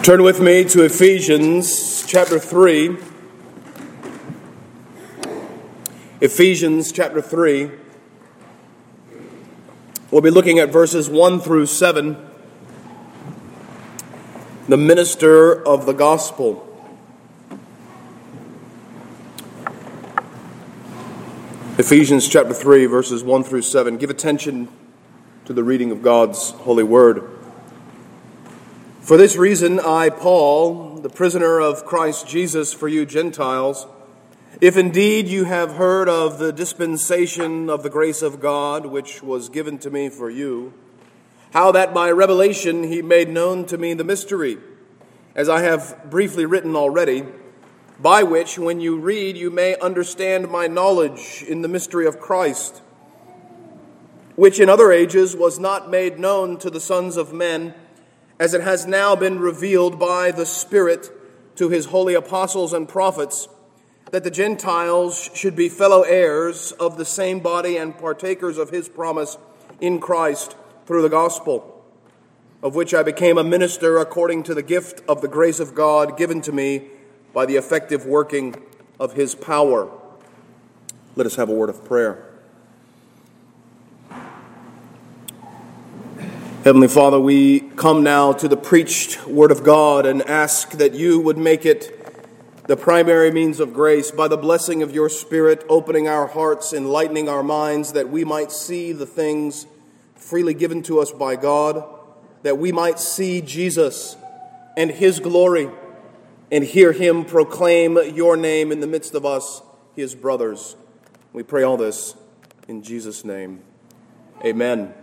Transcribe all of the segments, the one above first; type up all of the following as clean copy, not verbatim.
Turn with me to Ephesians chapter 3. Ephesians chapter 3. We'll be looking at verses 1 through 7. The minister of the gospel. Ephesians chapter 3, verses 1 through 7. Give attention to the reading of God's holy word. For this reason, I, Paul, the prisoner of Christ Jesus for you Gentiles, if indeed you have heard of the dispensation of the grace of God, which was given to me for you, how that by revelation he made known to me the mystery, as I have briefly written already, by which, when you read, you may understand my knowledge in the mystery of Christ, which in other ages was not made known to the sons of men, as it has now been revealed by the Spirit to his holy apostles and prophets, that the Gentiles should be fellow heirs of the same body and partakers of his promise in Christ through the gospel, of which I became a minister according to the gift of the grace of God given to me by the effective working of his power. Let us have a word of prayer. Heavenly Father, we come now to the preached word of God and ask that you would make it the primary means of grace by the blessing of your Spirit, opening our hearts, enlightening our minds, that we might see the things freely given to us by God, that we might see Jesus and his glory and hear him proclaim your name in the midst of us, his brothers. We pray all this in Jesus' name. Amen.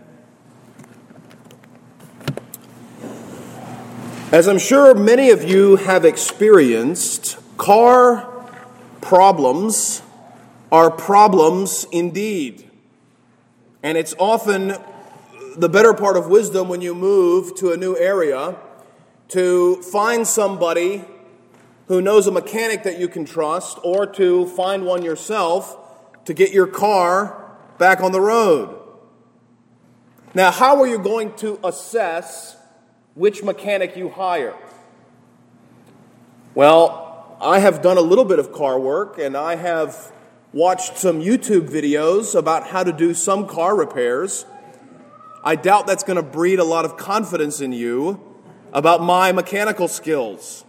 As I'm sure many of you have experienced, car problems are problems indeed. And it's often the better part of wisdom when you move to a new area to find somebody who knows a mechanic that you can trust, or to find one yourself to get your car back on the road. Now, how are you going to assess which mechanic you hire? Well, I have done a little bit of car work, and I have watched some YouTube videos about how to do some car repairs. I doubt that's going to breed a lot of confidence in you about my mechanical skills.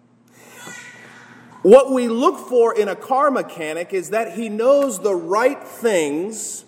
What we look for in a car mechanic is that he knows the right things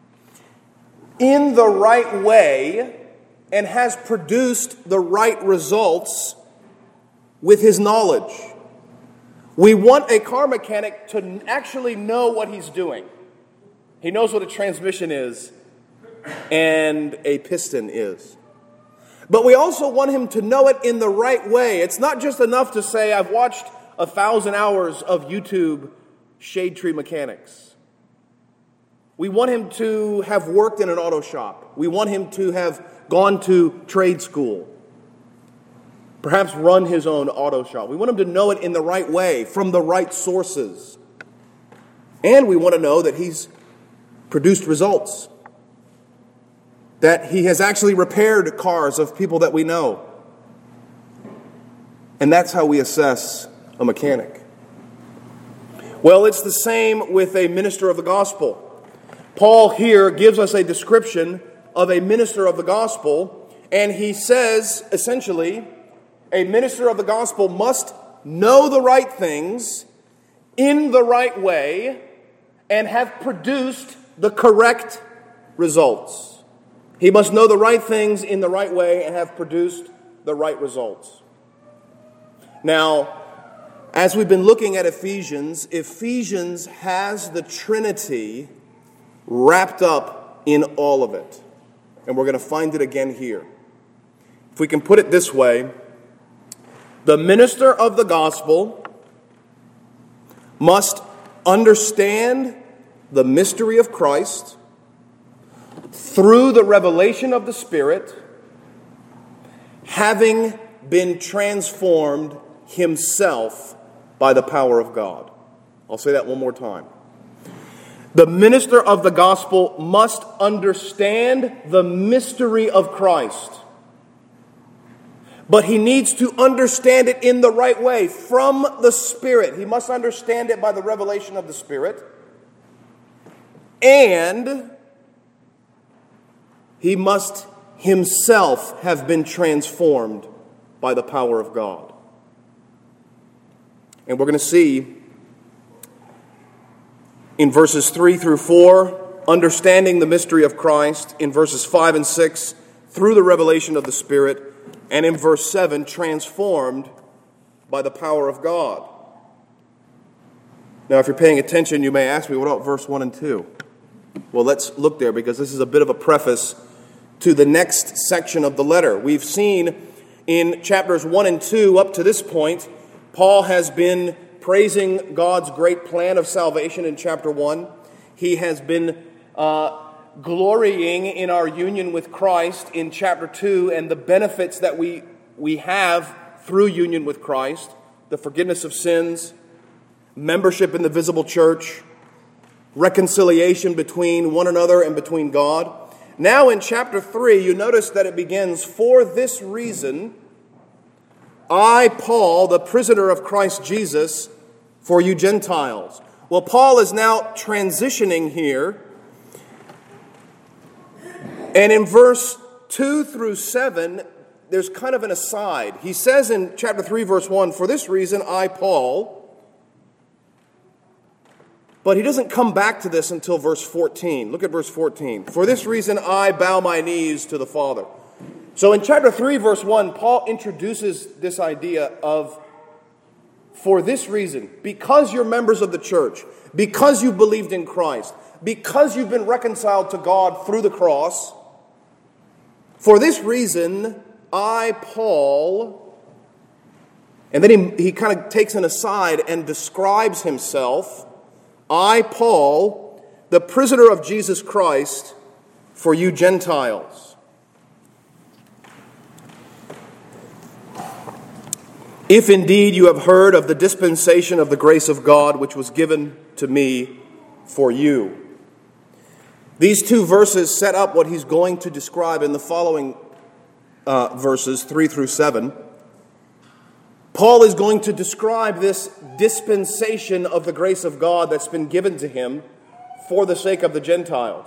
in the right way and has produced the right results with his knowledge. We want a car mechanic to actually know what he's doing. He knows what a transmission is and a piston is. But we also want him to know it in the right way. It's not just enough to say, I've watched 1,000 hours of YouTube shade tree mechanics. We want him to have worked in an auto shop. We want him to have gone to trade school. Perhaps run his own auto shop. We want him to know it in the right way, from the right sources. And we want to know that he's produced results. That he has actually repaired cars of people that we know. And that's how we assess a mechanic. Well, it's the same with a minister of the gospel. Paul here gives us a description of a minister of the gospel, and he says, essentially, a minister of the gospel must know the right things in the right way and have produced the correct results. He must know the right things in the right way and have produced the right results. Now, as we've been looking at Ephesians, Ephesians has the Trinity wrapped up in all of it. And we're going to find it again here. If we can put it this way, the minister of the gospel must understand the mystery of Christ through the revelation of the Spirit, having been transformed himself by the power of God. I'll say that one more time. The minister of the gospel must understand the mystery of Christ But he needs to understand it in the right way, from the Spirit. He must understand it by the revelation of the Spirit. And he must himself have been transformed by the power of God. And we're going to see in verses 3 through 4, understanding the mystery of Christ. In verses 5 and 6, through the revelation of the Spirit. And in verse 7, transformed by the power of God. Now, if you're paying attention, you may ask me, what about verse 1 and 2? Well, let's look there, because this is a bit of a preface to the next section of the letter. We've seen in chapters 1 and 2, up to this point, Paul has been praising God's great plan of salvation in chapter 1. He has been glorying in our union with Christ in chapter 2 and the benefits that we have through union with Christ, the forgiveness of sins, membership in the visible church, reconciliation between one another and between God. Now in chapter 3, you notice that it begins, "For this reason, I, Paul, the prisoner of Christ Jesus, for you Gentiles." Well, Paul is now transitioning here. And in verse 2 through 7, there's kind of an aside. He says in chapter 3, verse 1, "For this reason, I, Paul," but he doesn't come back to this until verse 14. Look at verse 14. "For this reason, I bow my knees to the Father." So in chapter 3, verse 1, Paul introduces this idea of, for this reason, because you're members of the church, because you believed in Christ, because you've been reconciled to God through the cross, for this reason, I, Paul, and then he kind of takes an aside and describes himself, "I, Paul, the prisoner of Jesus Christ, for you Gentiles." "If indeed you have heard of the dispensation of the grace of God, which was given to me for you." These two verses set up what he's going to describe in the following verses, 3 through 7. Paul is going to describe this dispensation of the grace of God that's been given to him for the sake of the Gentiles.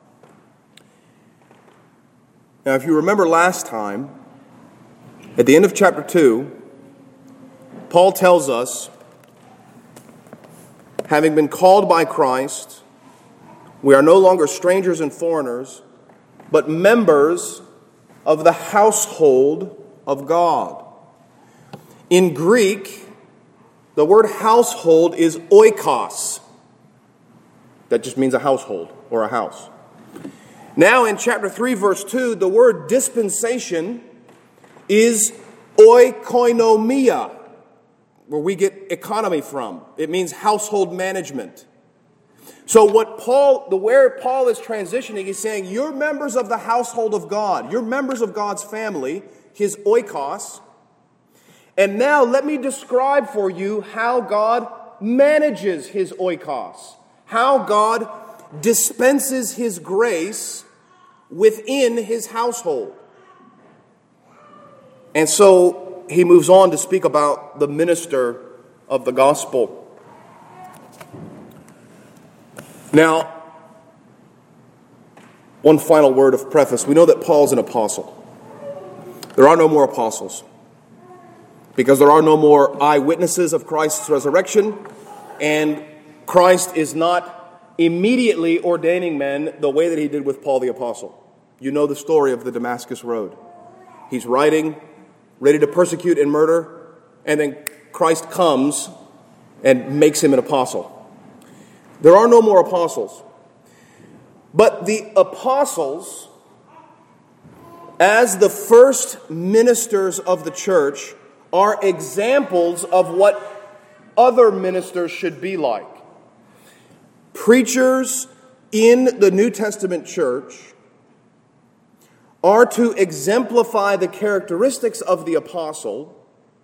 Now, if you remember last time, at the end of chapter 2, Paul tells us, having been called by Christ, we are no longer strangers and foreigners, but members of the household of God. In Greek, the word household is oikos. That just means a household or a house. Now in chapter 3, verse 2, the word dispensation is oikonomia, where we get economy from. It means household management. So where Paul is transitioning, he's saying, you're members of the household of God. You're members of God's family, his oikos. And now let me describe for you how God manages his oikos, how God dispenses his grace within his household. And so he moves on to speak about the minister of the gospel. Now, one final word of preface. We know that Paul's an apostle. There are no more apostles, because there are no more eyewitnesses of Christ's resurrection, and Christ is not immediately ordaining men the way that he did with Paul the apostle. You know the story of the Damascus Road. He's riding, ready to persecute and murder, and then Christ comes and makes him an apostle. There are no more apostles. But the apostles, as the first ministers of the church, are examples of what other ministers should be like. Preachers in the New Testament church are to exemplify the characteristics of the apostle,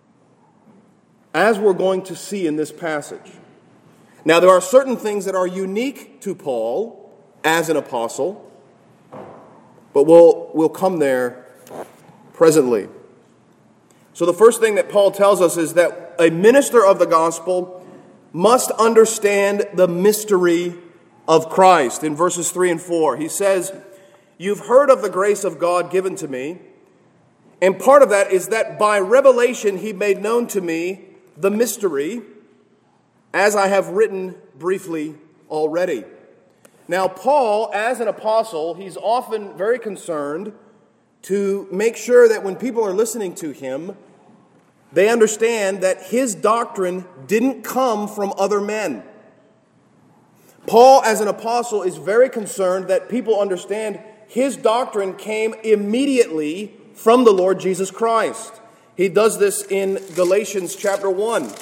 as we're going to see in this passage. Now, there are certain things that are unique to Paul as an apostle, but we'll come there presently. So the first thing that Paul tells us is that a minister of the gospel must understand the mystery of Christ. In verses 3 and 4, he says, "You've heard of the grace of God given to me, and part of that is that by revelation he made known to me the mystery, as I have written briefly already." Now, Paul, as an apostle, he's often very concerned to make sure that when people are listening to him, they understand that his doctrine didn't come from other men. Paul, as an apostle, is very concerned that people understand his doctrine came immediately from the Lord Jesus Christ. He does this in Galatians chapter 1.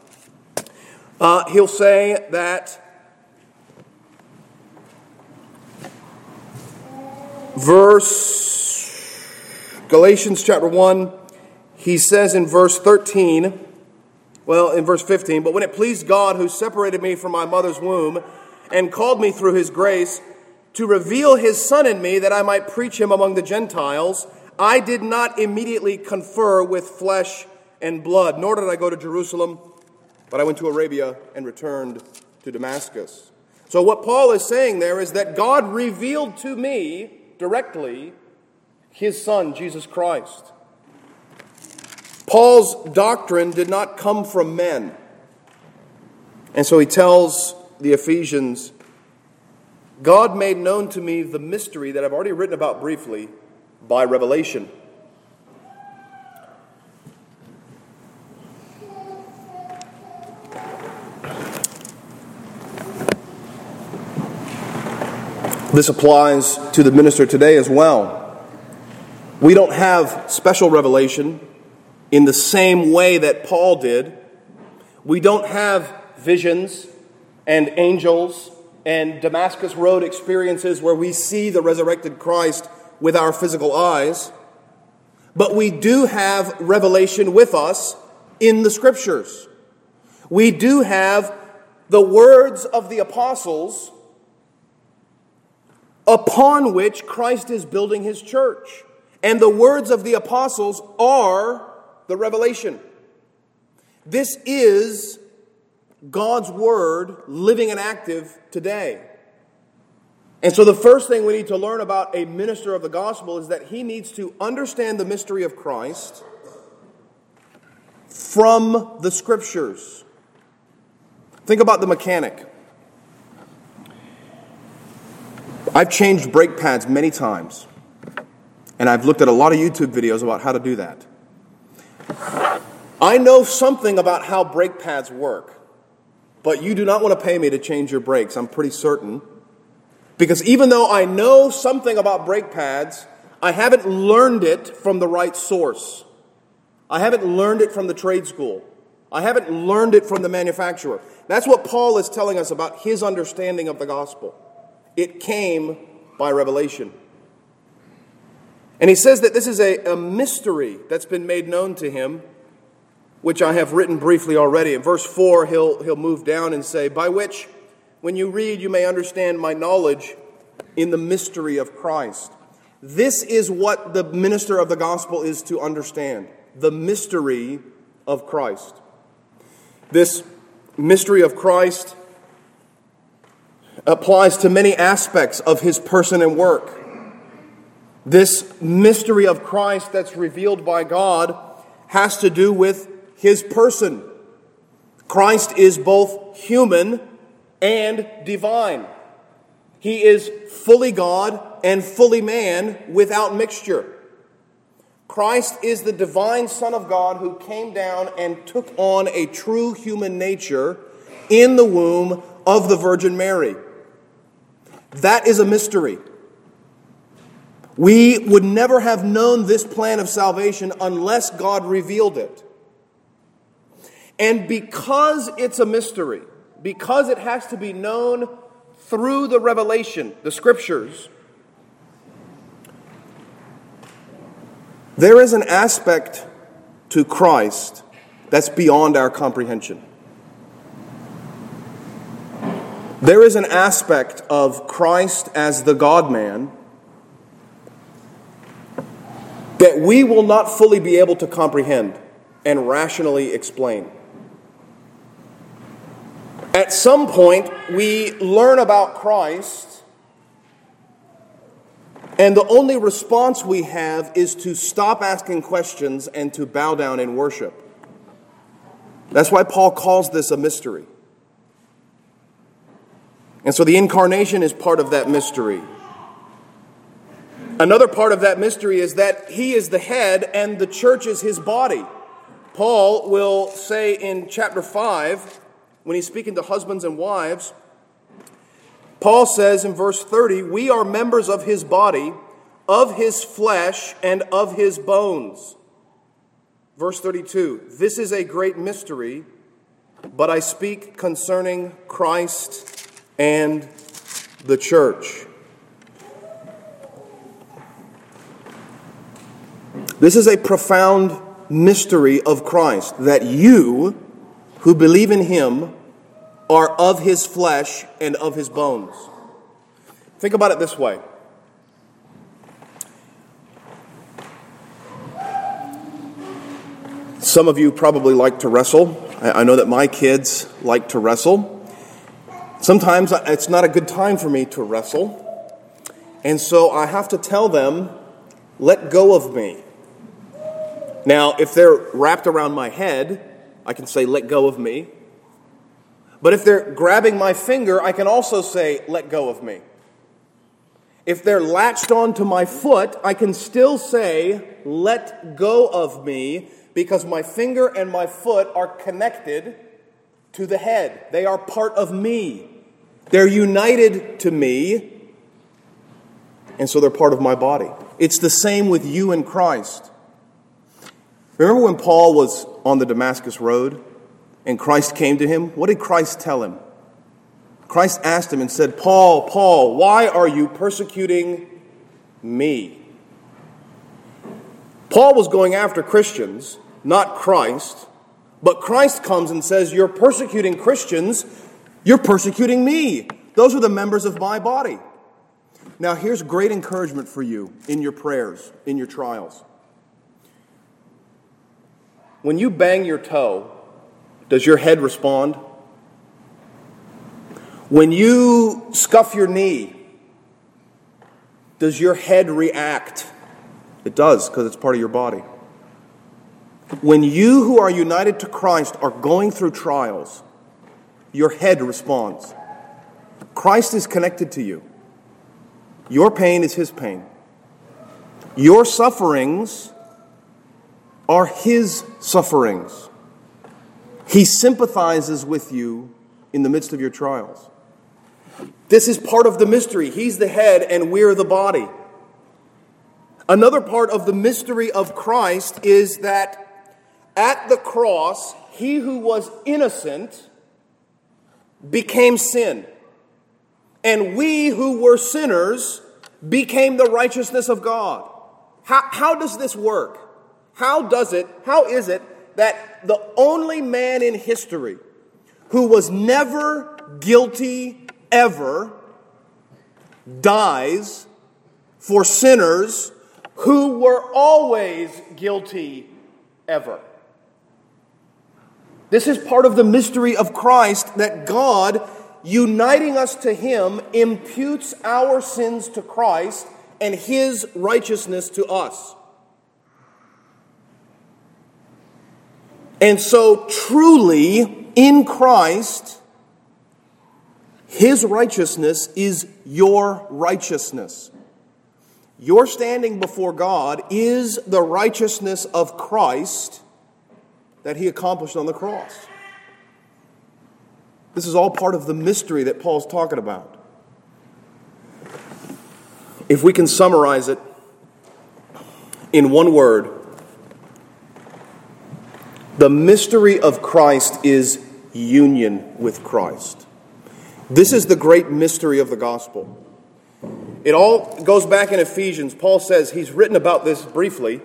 He'll say that Galatians chapter 1, he says in verse 15, "But when it pleased God who separated me from my mother's womb and called me through his grace to reveal his Son in me that I might preach him among the Gentiles, I did not immediately confer with flesh and blood, nor did I go to Jerusalem, but I went to Arabia and returned to Damascus." So what Paul is saying there is that God revealed to me directly his Son, Jesus Christ. Paul's doctrine did not come from men. And so he tells the Ephesians, God made known to me the mystery that I've already written about briefly by revelation. This applies to the minister today as well. We don't have special revelation in the same way that Paul did. We don't have visions and angels and Damascus Road experiences where we see the resurrected Christ with our physical eyes. But we do have revelation with us in the Scriptures. We do have the words of the apostles upon which Christ is building his church. And the words of the apostles are the revelation. This is God's word living and active today. And so the first thing we need to learn about a minister of the gospel is that he needs to understand the mystery of Christ from the Scriptures. Think about the mechanic. I've changed brake pads many times, and I've looked at a lot of YouTube videos about how to do that. I know something about how brake pads work, but you do not want to pay me to change your brakes, I'm pretty certain. Because even though I know something about brake pads, I haven't learned it from the right source. I haven't learned it from the trade school. I haven't learned it from the manufacturer. That's what Paul is telling us about his understanding of the gospel. It came by revelation. And he says that this is a mystery that's been made known to him, which I have written briefly already. In verse 4, he'll move down and say, by which, when you read, you may understand my knowledge in the mystery of Christ. This is what the minister of the gospel is to understand, the mystery of Christ. This mystery of Christ applies to many aspects of his person and work. This mystery of Christ that's revealed by God has to do with his person. Christ is both human and divine. He is fully God and fully man without mixture. Christ is the divine Son of God who came down and took on a true human nature in the womb of the Virgin Mary. That is a mystery. We would never have known this plan of salvation unless God revealed it. And because it's a mystery, because it has to be known through the revelation, the Scriptures, there is an aspect to Christ that's beyond our comprehension. There is an aspect of Christ as the God-man that we will not fully be able to comprehend. and rationally explain. At some point, we learn about Christ, and the only response we have is to stop asking questions and to bow down in worship. That's why Paul calls this a mystery. And so the incarnation is part of that mystery. Another part of that mystery is that he is the head and the church is his body. Paul will say in chapter 5, when he's speaking to husbands and wives, Paul says in verse 30, "We are members of his body, of his flesh, and of his bones." Verse 32, "This is a great mystery, but I speak concerning Christ and the church." This is a profound mystery of Christ, that you who believe in him are of his flesh and of his bones. Think about it this way. Some of you probably like to wrestle. I know that my kids like to wrestle. Sometimes it's not a good time for me to wrestle. And so I have to tell them, let go of me. Now, if they're wrapped around my head, I can say, let go of me. But if they're grabbing my finger, I can also say, let go of me. If they're latched onto my foot, I can still say, let go of me, because my finger and my foot are connected to the head. They are part of me. They're united to me, and so they're part of my body. It's the same with you in Christ. Remember when Paul was on the Damascus Road and Christ came to him? What did Christ tell him? Christ asked him and said, "Paul, Paul, why are you persecuting me?" Paul was going after Christians, not Christ. But Christ comes and says, "You're persecuting Christians, you're persecuting me. Those are the members of my body." Now here's great encouragement for you in your prayers, in your trials. When you bang your toe, does your head respond? When you scuff your knee, does your head react? It does, because it's part of your body. When you who are united to Christ are going through trials, your head responds. Christ is connected to you. Your pain is his pain. Your sufferings are his sufferings. He sympathizes with you in the midst of your trials. This is part of the mystery. He's the head and we're the body. Another part of the mystery of Christ is that at the cross, he who was innocent became sin. And we who were sinners became the righteousness of God. How does this work? How is it that the only man in history who was never guilty ever dies for sinners who were always guilty ever? This is part of the mystery of Christ, that God, uniting us to him, imputes our sins to Christ and his righteousness to us. And so truly, in Christ, his righteousness is your righteousness. Your standing before God is the righteousness of Christ that he accomplished on the cross. This is all part of the mystery that Paul's talking about. If we can summarize it in one word, the mystery of Christ is union with Christ. This is the great mystery of the gospel. It all goes back in Ephesians. Paul says, he's written about this briefly.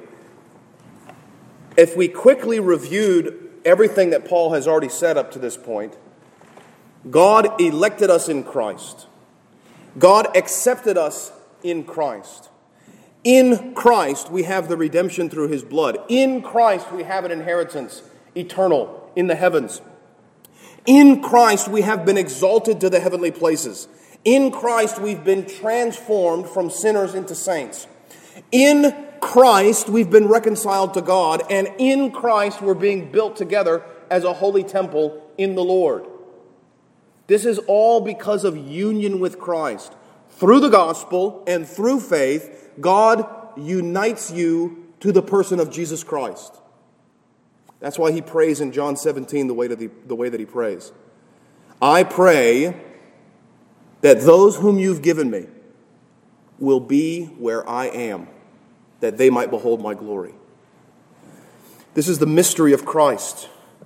If we quickly reviewed everything that Paul has already said up to this point, God elected us in Christ. God accepted us in Christ. In Christ, we have the redemption through his blood. In Christ, we have an inheritance eternal in the heavens. In Christ, we have been exalted to the heavenly places. In Christ, we've been transformed from sinners into saints. In Christ, we've been reconciled to God. And in Christ, we're being built together as a holy temple in the Lord. This is all because of union with Christ. Through the gospel and through faith, God unites you to the person of Jesus Christ. That's why he prays in John 17 the way that he prays. I pray that those whom you've given me will be where I am, that they might behold my glory. This is the mystery of Christ.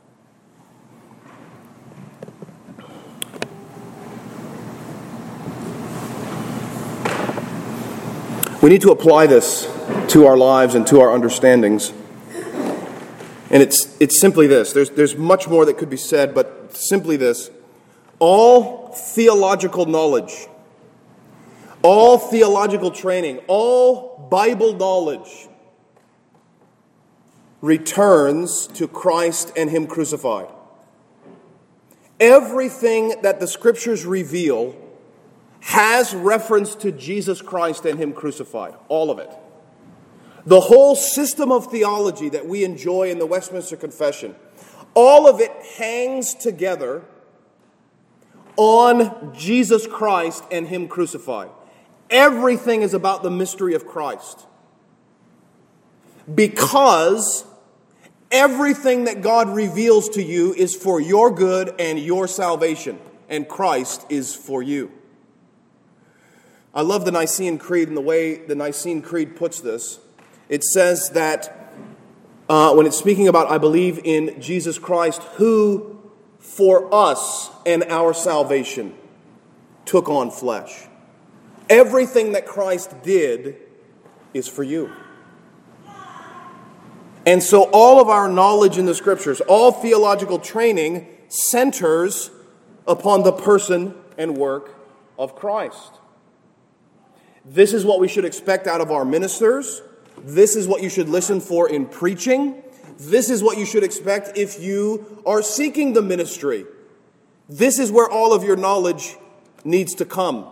We need to apply this to our lives and to our understandings. And it's simply this. There's much more that could be said, but simply this. All theological knowledge, all theological training, all Bible knowledge returns to Christ and him crucified. Everything that the Scriptures reveal has reference to Jesus Christ and him crucified. All of it. The whole system of theology that we enjoy in the Westminster Confession, all of it hangs together on Jesus Christ and him crucified. Everything is about the mystery of Christ. Because everything that God reveals to you is for your good and your salvation, and Christ is for you. I love the Nicene Creed and the way the Nicene Creed puts this. It says that when it's speaking about, I believe in Jesus Christ, who for us and our salvation took on flesh. Everything that Christ did is for you. And so all of our knowledge in the Scriptures, all theological training centers upon the person and work of Christ. This is what we should expect out of our ministers. This is what you should listen for in preaching. This is what you should expect if you are seeking the ministry. This is where all of your knowledge needs to come.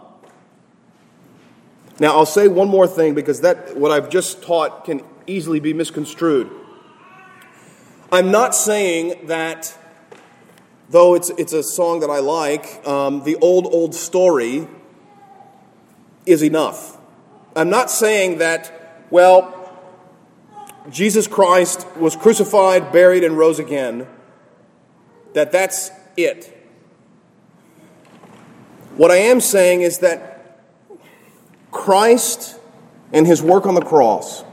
Now, I'll say one more thing because what I've just taught can easily be misconstrued. I'm not saying that, though it's a song that I like, the old story is enough. I'm not saying that, well, Jesus Christ was crucified, buried, and rose again, that's it. What I am saying is that Christ and his work on the cross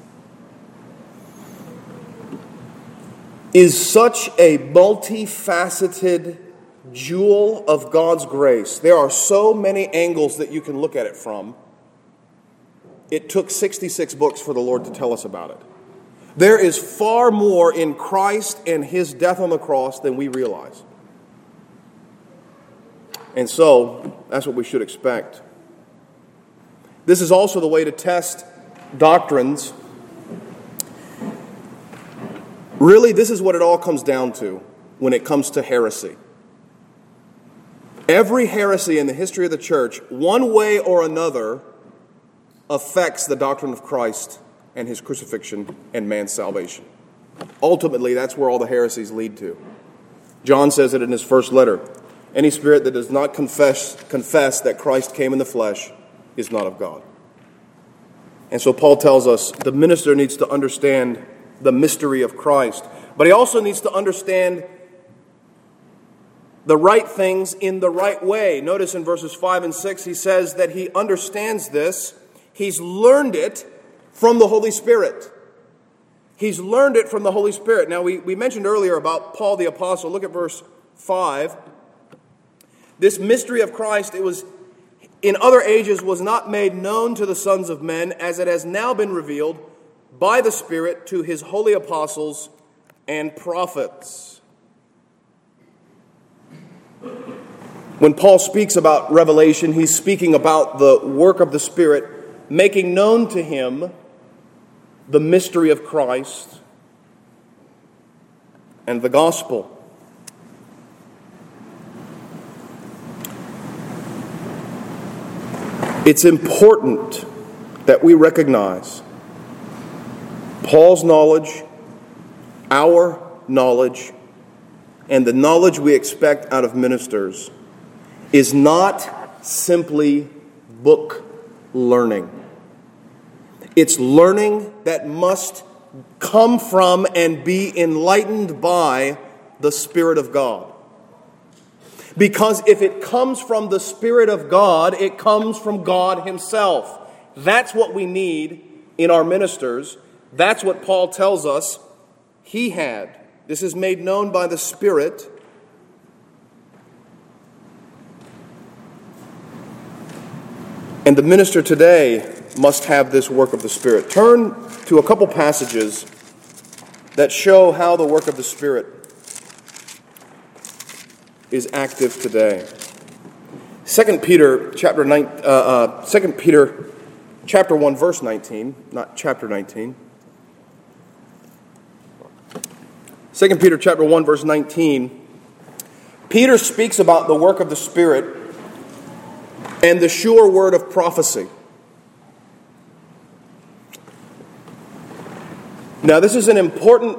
is such a multifaceted jewel of God's grace. There are so many angles that you can look at it from. It took 66 books for the Lord to tell us about it. There is far more in Christ and his death on the cross than we realize. And so, that's what we should expect. This is also the way to test doctrines. Really, this is what it all comes down to when it comes to heresy. Every heresy in the history of the church, one way or another, affects the doctrine of Christ and his crucifixion and man's salvation. Ultimately, that's where all the heresies lead to. John says it in his first letter. Any spirit that does not confess that Christ came in the flesh is not of God. And so Paul tells us the minister needs to understand the mystery of Christ, but he also needs to understand the right things in the right way. Notice in verses 5 and 6, he says that he understands this. He's learned it from the Holy Spirit. He's learned it from the Holy Spirit. Now, we mentioned earlier about Paul the Apostle. Look at verse 5. This mystery of Christ, it was in other ages was not made known to the sons of men, as it has now been revealed by the Spirit to his holy apostles and prophets. When Paul speaks about revelation, he's speaking about the work of the Spirit making known to him the mystery of Christ and the gospel. It's important that we recognize Paul's knowledge, our knowledge, and the knowledge we expect out of ministers is not simply book learning. It's learning that must come from and be enlightened by the Spirit of God. Because if it comes from the Spirit of God, it comes from God himself. That's what we need in our ministers. That's what Paul tells us he had. This is made known by the Spirit. And the minister today must have this work of the Spirit. Turn to a couple passages that show how the work of the Spirit is active today. 2 Peter chapter 1 verse 19, not chapter 19. 2 Peter chapter 1 verse 19. Peter speaks about the work of the Spirit and the sure word of prophecy. Now, this is an important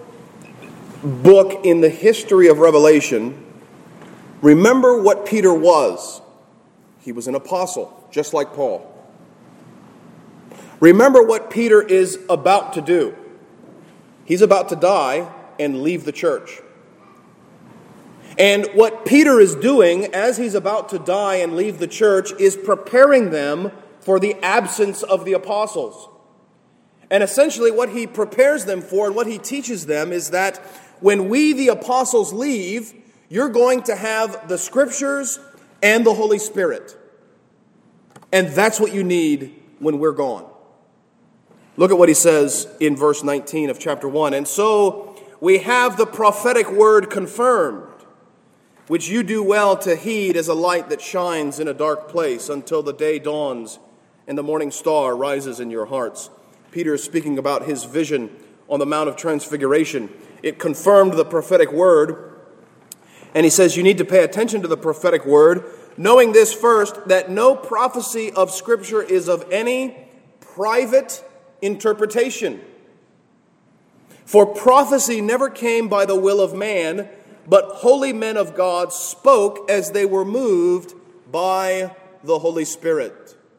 book in the history of Revelation. Remember what Peter was. He was an apostle, just like Paul. Remember what Peter is about to do. He's about to die and leave the church. And what Peter is doing as he's about to die and leave the church is preparing them for the absence of the apostles. And essentially what he prepares them for and what he teaches them is that when we, the apostles, leave, you're going to have the Scriptures and the Holy Spirit. And that's what you need when we're gone. Look at what he says in verse 19 of chapter 1. And so we have the prophetic word confirmed, which you do well to heed as a light that shines in a dark place until the day dawns and the morning star rises in your hearts. Peter is speaking about his vision on the Mount of Transfiguration. It confirmed the prophetic word. And he says you need to pay attention to the prophetic word, knowing this first, that no prophecy of Scripture is of any private interpretation. For prophecy never came by the will of man, but holy men of God spoke as they were moved by the Holy Spirit.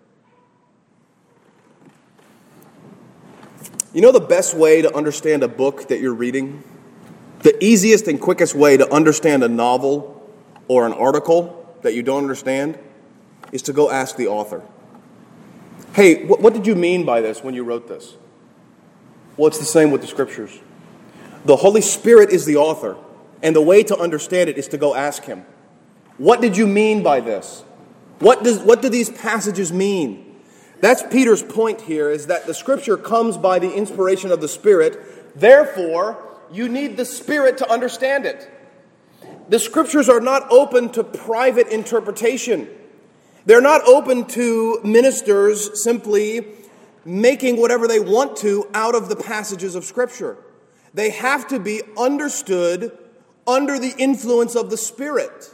You know the best way to understand a book that you're reading? The easiest and quickest way to understand a novel or an article that you don't understand is to go ask the author. Hey, what did you mean by this when you wrote this? Well, it's the same with the Scriptures. The Holy Spirit is the author, and the way to understand it is to go ask him. What did you mean by this? What do these passages mean? That's Peter's point here, is that the Scripture comes by the inspiration of the Spirit. Therefore, you need the Spirit to understand it. The Scriptures are not open to private interpretation. They're not open to ministers simply making whatever they want to out of the passages of Scripture. They have to be understood under the influence of the Spirit.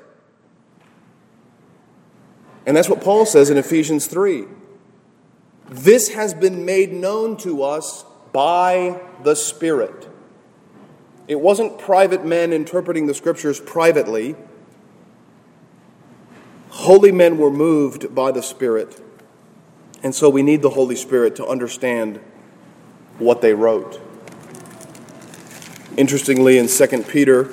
And that's what Paul says in Ephesians 3. This has been made known to us by the Spirit. It wasn't private men interpreting the Scriptures privately. Holy men were moved by the Spirit. And so we need the Holy Spirit to understand what they wrote. Interestingly, in 2 Peter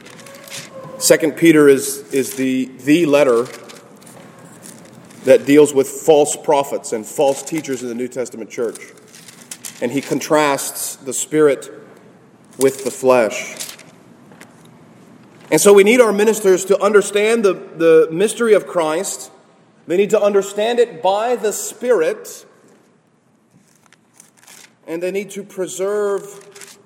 is the letter that deals with false prophets and false teachers in the New Testament church. And he contrasts the Spirit with the flesh. And so we need our ministers to understand the mystery of Christ. They need to understand it by the Spirit. And they need to preserve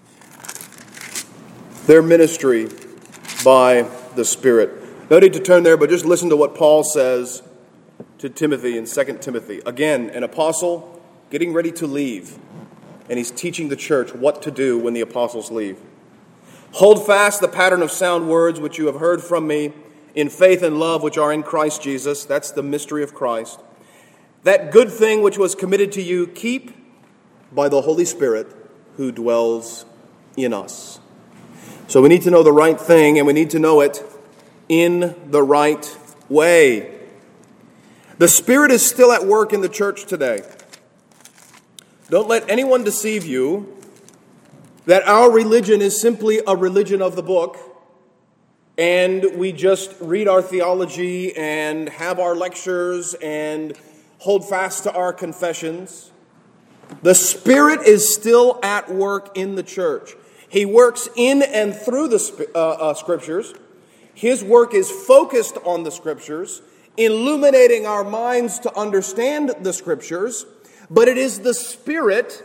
their ministry by the Spirit. No need to turn there, but just listen to what Paul says to Timothy in 2 Timothy. Again, an apostle getting ready to leave, and he's teaching the church what to do when the apostles leave. Hold fast the pattern of sound words which you have heard from me in faith and love which are in Christ Jesus. That's the mystery of Christ. That good thing which was committed to you, keep by the Holy Spirit who dwells in us. So we need to know the right thing, and we need to know it in the right way. The Spirit is still at work in the church today. Don't let anyone deceive you that our religion is simply a religion of the book, and we just read our theology and have our lectures and hold fast to our confessions. The Spirit is still at work in the church. He works in and through the Scriptures. His work is focused on the Scriptures, illuminating our minds to understand the Scriptures, but it is the Spirit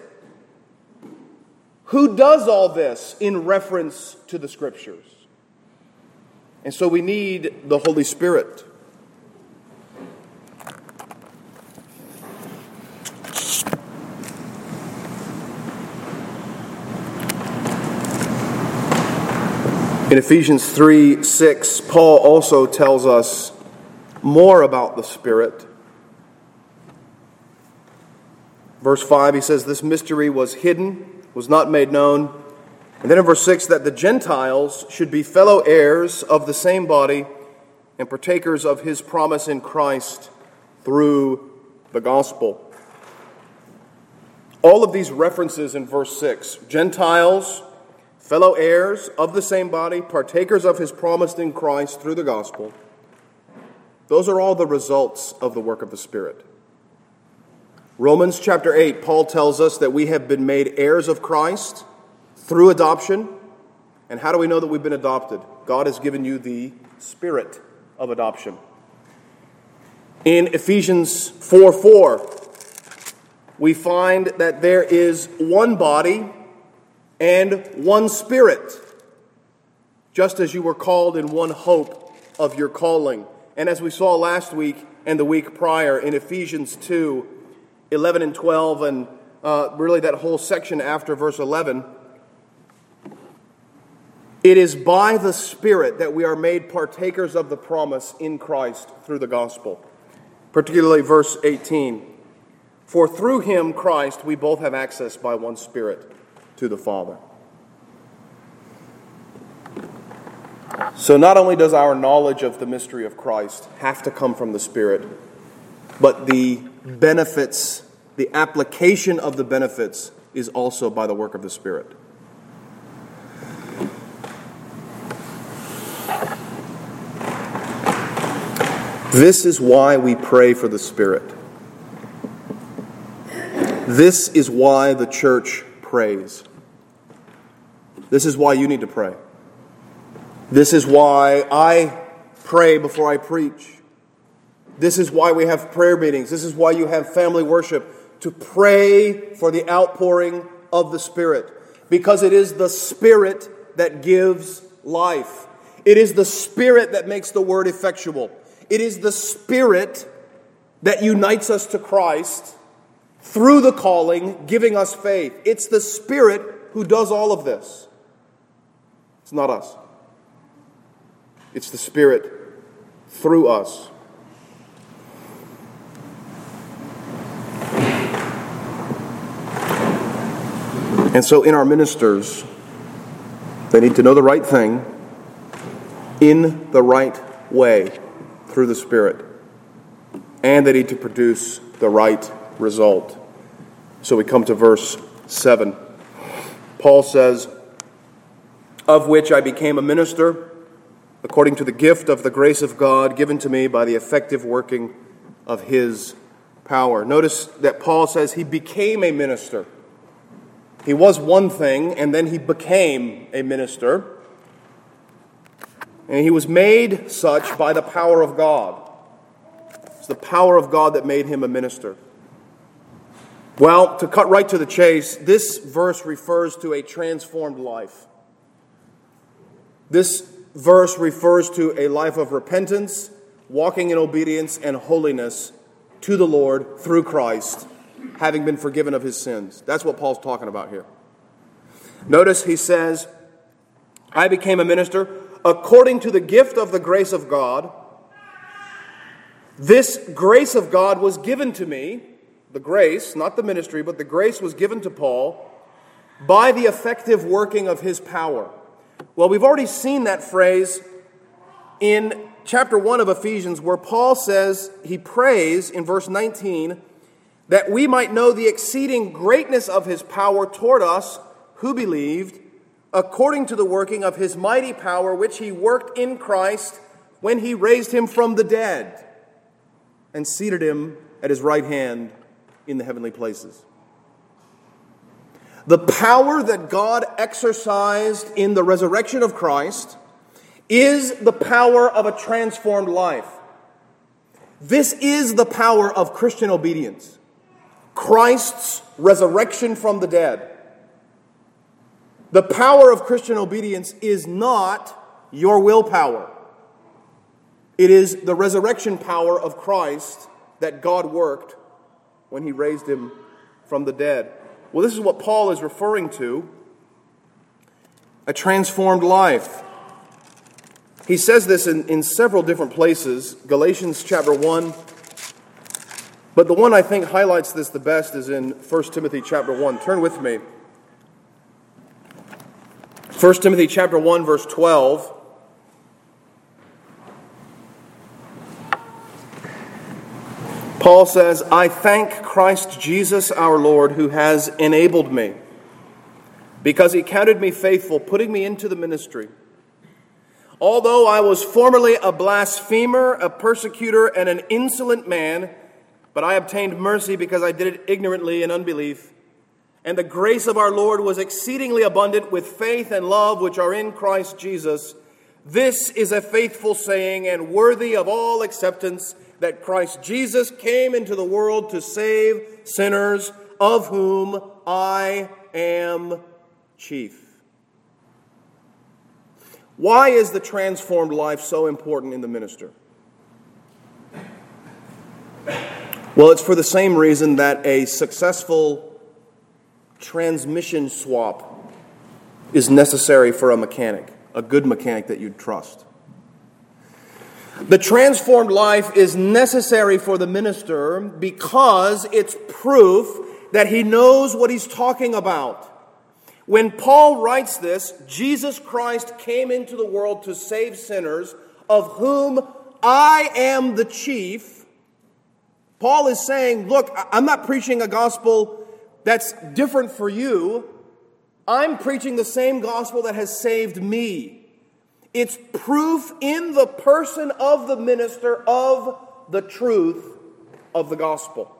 who does all this in reference to the Scriptures. And so we need the Holy Spirit. In Ephesians 3:6, Paul also tells us more about the Spirit. Verse 5, he says, this mystery was hidden, was not made known. And then in verse 6, that the Gentiles should be fellow heirs of the same body and partakers of his promise in Christ through the gospel. All of these references in verse 6, Gentiles, fellow heirs of the same body, partakers of his promise in Christ through the gospel, those are all the results of the work of the Spirit. Romans chapter 8, Paul tells us that we have been made heirs of Christ through adoption. And how do we know that we've been adopted? God has given you the Spirit of adoption. In Ephesians 4:4, we find that there is one body and one Spirit, just as you were called in one hope of your calling. And as we saw last week and the week prior in Ephesians 2:11 and 12, and really that whole section after verse 11, it is by the Spirit that we are made partakers of the promise in Christ through the gospel. Particularly verse 18. For through him, Christ, we both have access by one Spirit to the Father. So not only does our knowledge of the mystery of Christ have to come from the Spirit, but the benefits, the application of the benefits is also by the work of the Spirit. This is why we pray for the Spirit. This is why the church prays. This is why you need to pray. This is why I pray before I preach. This is why we have prayer meetings. This is why you have family worship, to pray for the outpouring of the Spirit. Because it is the Spirit that gives life. It is the Spirit that makes the word effectual. It is the Spirit that unites us to Christ through the calling, giving us faith. It's the Spirit who does all of this. It's not us. It's the Spirit through us. And so in our ministers, they need to know the right thing in the right way through the Spirit. And they need to produce the right result. So we come to verse 7. Paul says, of which I became a minister, according to the gift of the grace of God given to me by the effective working of his power. Notice that Paul says he became a minister. He was one thing, and then he became a minister. And he was made such by the power of God. It's the power of God that made him a minister. Well, to cut right to the chase, this verse refers to a transformed life. This verse refers to a life of repentance, walking in obedience and holiness to the Lord through Christ, having been forgiven of his sins. That's what Paul's talking about here. Notice he says, I became a minister according to the gift of the grace of God. This grace of God was given to me, the grace, not the ministry, but the grace was given to Paul by the effective working of his power. Well, we've already seen that phrase in chapter 1 of Ephesians, where Paul says, he prays in verse 19, that we might know the exceeding greatness of his power toward us who believed, according to the working of his mighty power, which he worked in Christ when he raised him from the dead and seated him at his right hand in the heavenly places. The power that God exercised in the resurrection of Christ is the power of a transformed life. This is the power of Christian obedience. Christ's resurrection from the dead. The power of Christian obedience is not your willpower. It is the resurrection power of Christ that God worked when he raised him from the dead. Well, this is what Paul is referring to, a transformed life. He says this in several different places, Galatians chapter 1, but the one I think highlights this the best is in 1 Timothy chapter 1. Turn with me. 1 Timothy chapter 1, verse 12. Paul says, I thank Christ Jesus our Lord, who has enabled me, because he counted me faithful, putting me into the ministry. Although I was formerly a blasphemer, a persecutor, and an insolent man, but I obtained mercy because I did it ignorantly in unbelief. And the grace of our Lord was exceedingly abundant with faith and love which are in Christ Jesus. This is a faithful saying and worthy of all acceptance, that Christ Jesus came into the world to save sinners, of whom I am chief. Why is the transformed life so important in the minister? Well, it's for the same reason that a successful transmission swap is necessary for a mechanic, a good mechanic that you'd trust. The transformed life is necessary for the minister because it's proof that he knows what he's talking about. When Paul writes this, Jesus Christ came into the world to save sinners, of whom I am the chief. Paul is saying, look, I'm not preaching a gospel that's different for you. I'm preaching the same gospel that has saved me. It's proof in the person of the minister of the truth of the gospel.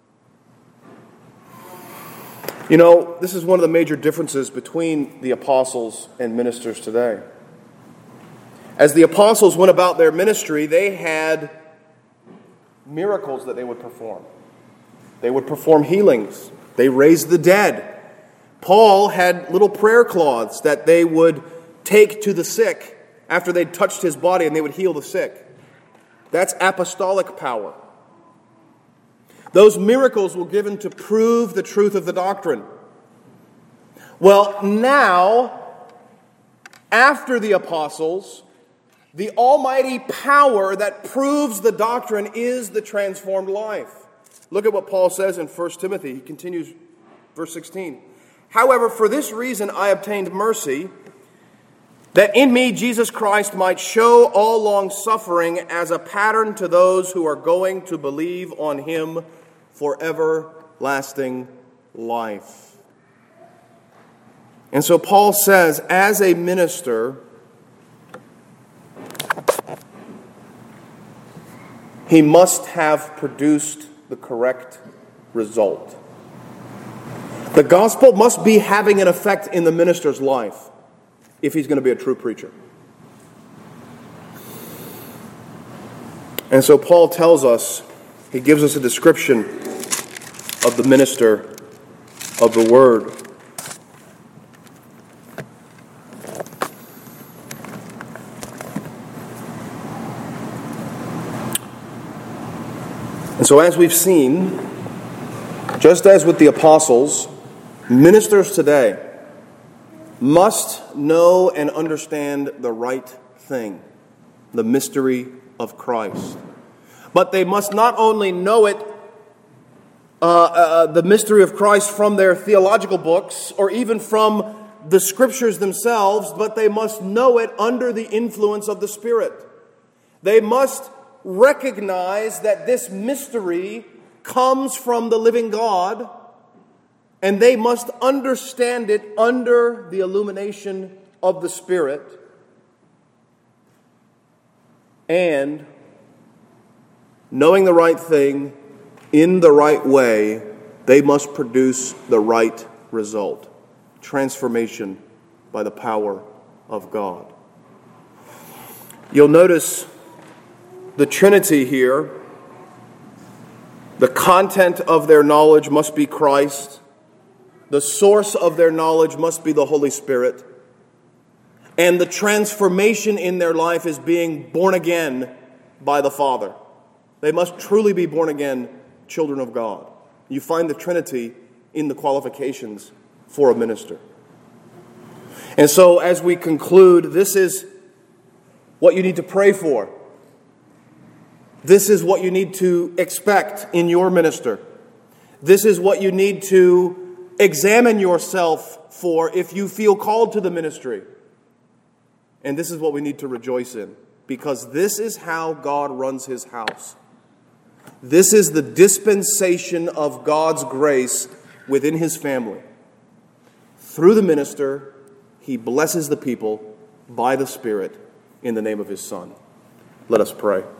You know, this is one of the major differences between the apostles and ministers today. As the apostles went about their ministry, they had miracles that they would perform. They would perform healings. They raised the dead. Paul had little prayer cloths that they would take to the sick after they'd touched his body, and they would heal the sick. That's apostolic power. Those miracles were given to prove the truth of the doctrine. Well, now, after the apostles, the almighty power that proves the doctrine is the transformed life. Look at what Paul says in 1 Timothy. He continues, verse 16. However, for this reason I obtained mercy, that in me Jesus Christ might show all long suffering as a pattern to those who are going to believe on him for everlasting life. And so Paul says, as a minister, he must have produced the correct result. The gospel must be having an effect in the minister's life if he's going to be a true preacher. And so Paul tells us, he gives us a description of the minister of the word. And so as we've seen, just as with the apostles, ministers today must know and understand the right thing, the mystery of Christ. But they must not only know it, the mystery of Christ from their theological books or even from the Scriptures themselves, but they must know it under the influence of the Spirit. They must recognize that this mystery comes from the living God, and they must understand it under the illumination of the Spirit. And knowing the right thing in the right way, they must produce the right result. Transformation by the power of God. You'll notice the Trinity here. The content of their knowledge must be Christ. The source of their knowledge must be the Holy Spirit. And the transformation in their life is being born again by the Father. They must truly be born again children of God. You find the Trinity in the qualifications for a minister. And so as we conclude, this is what you need to pray for. This is what you need to expect in your minister. This is what you need to examine yourself for if you feel called to the ministry. And this is what we need to rejoice in, because this is how God runs his house. This is the dispensation of God's grace within his family. Through the minister, he blesses the people by the Spirit in the name of his Son. Let us pray.